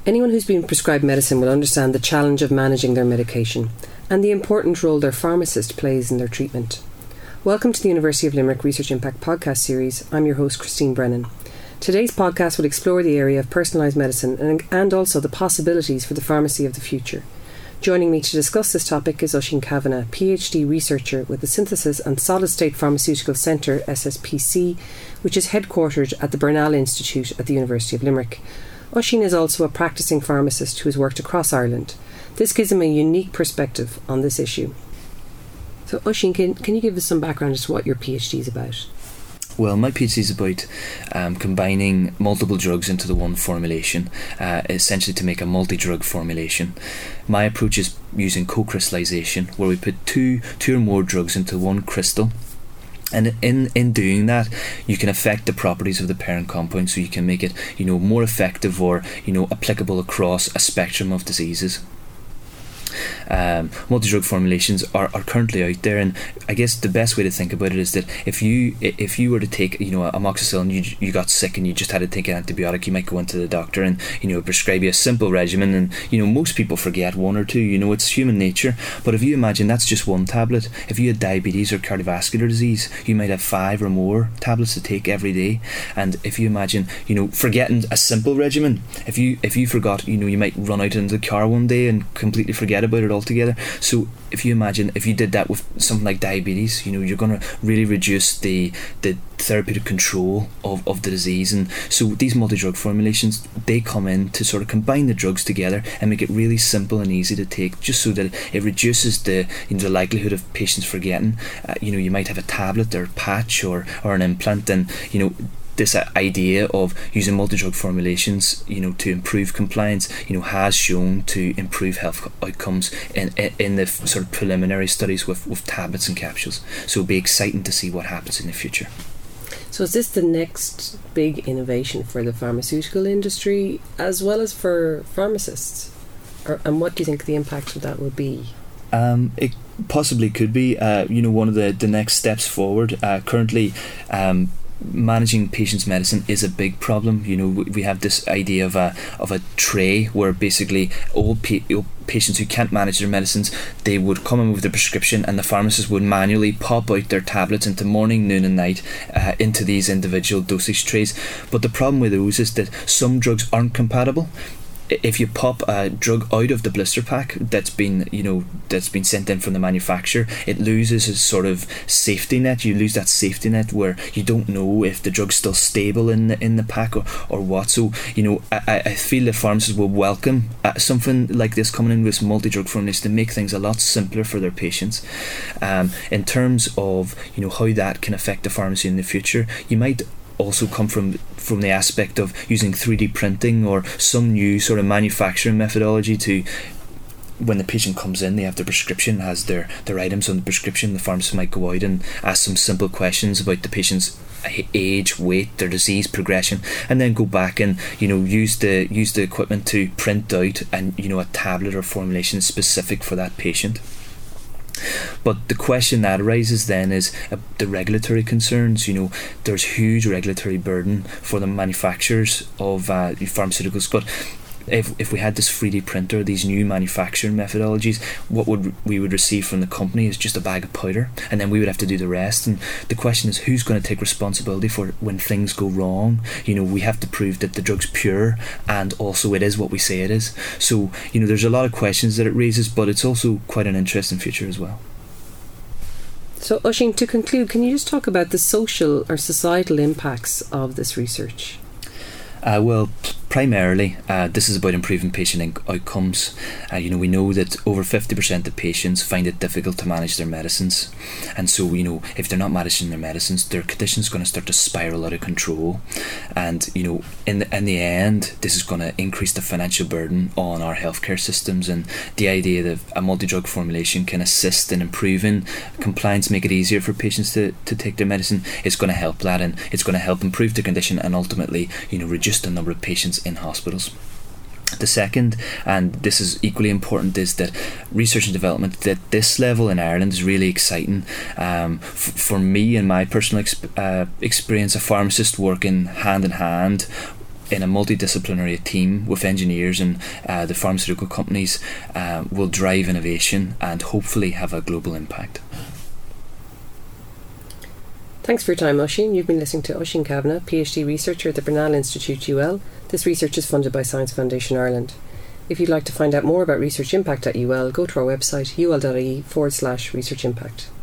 Anyone who's been prescribed medicine will understand the challenge of managing their medication and the important role their pharmacist plays in their treatment. Welcome to the University of Limerick Research Impact podcast series. I'm your host, Christine Brennan. Today's podcast will explore the area of personalised medicine and also the possibilities for the pharmacy of the future. Joining me to discuss this topic is Oisín Kavanagh, PhD researcher with the Synthesis and Solid State Pharmaceutical Centre, SSPC, which is headquartered at the Bernal Institute at the University of Limerick. Oisín is also a practising pharmacist who has worked across Ireland. This gives him a unique perspective on this issue. So Oisín, can you give us some background as to what your PhD is about? Well, my PhD is about combining multiple drugs into the one formulation, essentially to make a multi-drug formulation. My approach is using co-crystallization, where we put two or more drugs into one crystal. And in doing that, you can affect the properties of the parent compound, so you can make it, more effective or, applicable across a spectrum of diseases. Multi-drug formulations are currently out there, and I guess the best way to think about it is that if you were to take amoxicillin, you got sick and you just had to take an antibiotic, you might go into the doctor and prescribe you a simple regimen, and most people forget one or two. It's human nature. But if you imagine that's just one tablet, if you had diabetes or cardiovascular disease, you might have 5 or more tablets to take every day. And if you imagine forgetting a simple regimen, if you forgot, you might run out into the car one day and completely forget about it altogether. So if you imagine if you did that with something like diabetes, you're going to really reduce the therapeutic control of the disease. And so these multi-drug formulations, they come in to sort of combine the drugs together and make it really simple and easy to take, just so that it reduces the likelihood of patients forgetting. You might have a tablet or a patch or an implant, and this idea of using multi-drug formulations, to improve compliance, has shown to improve health outcomes in the sort of preliminary studies with tablets and capsules. So it'll be exciting to see what happens in the future. So is this the next big innovation for the pharmaceutical industry as well as for pharmacists? And what do you think the impact of that will be? It possibly could be, one of the next steps forward. Currently, managing patients' medicine is a big problem. We have this idea of a tray where basically old patients who can't manage their medicines, they would come in with a prescription, and the pharmacist would manually pop out their tablets into morning, noon and night into these individual dosage trays. But the problem with those is that some drugs aren't compatible. If you pop a drug out of the blister pack that's been sent in from the manufacturer, it loses a sort of safety net. You lose that safety net where you don't know if the drug's still stable in the pack or what. So I feel the pharmacists will welcome something like this coming in with multi-drug formulation to make things a lot simpler for their patients. In terms of how that can affect the pharmacy in the future, you might also come from the aspect of using 3D printing or some new sort of manufacturing methodology to, when the patient comes in, they have their prescription, has their items on the prescription. The pharmacist might go out and ask some simple questions about the patient's age, weight, their disease progression, and then go back and use the equipment to print out a tablet or formulation specific for that patient. But the question that arises then is the regulatory concerns. There's huge regulatory burden for the manufacturers of pharmaceuticals, but if we had this 3D printer, these new manufacturing methodologies, what we would receive from the company is just a bag of powder, and then we would have to do the rest. And the question is, who's going to take responsibility for when things go wrong? We have to prove that the drug's pure, and also it is what we say it is. So there's a lot of questions that it raises, but it's also quite an interesting future as well. So Oisín, to conclude, can you just talk about the social or societal impacts of this research? Well, primarily, this is about improving patient outcomes. We know that over 50% of patients find it difficult to manage their medicines, and so if they're not managing their medicines, their condition's going to start to spiral out of control, and in the end, this is going to increase the financial burden on our healthcare systems. And the idea that a multi-drug formulation can assist in improving compliance, make it easier for patients to take their medicine, is going to help that, and it's going to help improve the condition and ultimately reduce the number of patients in hospitals. The second, and this is equally important, is that research and development at this level in Ireland is really exciting. For me, in my personal experience, a pharmacist working hand in hand in a multidisciplinary team with engineers and the pharmaceutical companies will drive innovation and hopefully have a global impact. Thanks for your time, Oisín. You've been listening to Oisín Kavanagh, PhD researcher at the Brunel Institute UL. This research is funded by Science Foundation Ireland. If you'd like to find out more about research impact at UL, go to our website ul.ie/research impact.